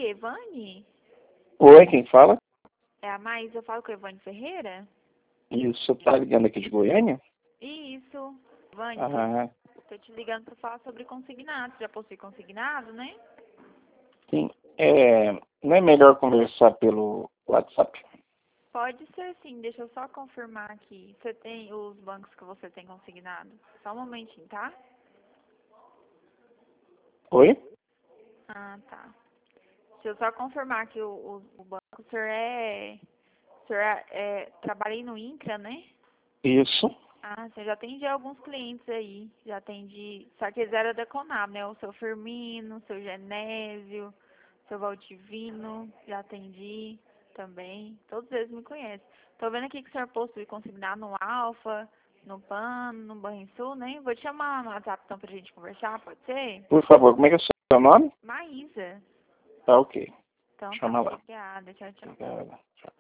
Evane? Oi, quem fala? É a Maísa, eu falo com a Evane Ferreira? Isso, você tá ligando aqui de Goiânia? Isso. Evane, Ah, tô te ligando pra falar sobre consignado. Você já possui consignado, né? sim. Não é melhor conversar pelo WhatsApp? Pode ser sim, deixa eu só confirmar aqui. Você tem os bancos que você tem consignado? Só um momentinho, tá? Oi? Ah, tá. Deixa eu só confirmar que o banco, o senhor trabalha aí no INCRA, né? Isso. Ah, você já atende alguns clientes aí. Já atendi, só que eles eram da Conab, né? O seu Firmino, o seu Genésio, o seu Valdivino, já atendi também. Todos eles me conhecem. Tô vendo aqui que o senhor possui consignado no Alfa, no PAN, no Banrisul, né? Vou te chamar no WhatsApp então pra gente conversar, pode ser? Por favor, como é que é o seu nome? Maísa. Tá ok. Então tá, Chama lá. obrigada. Tchau, tchau. Obrigado. Tchau.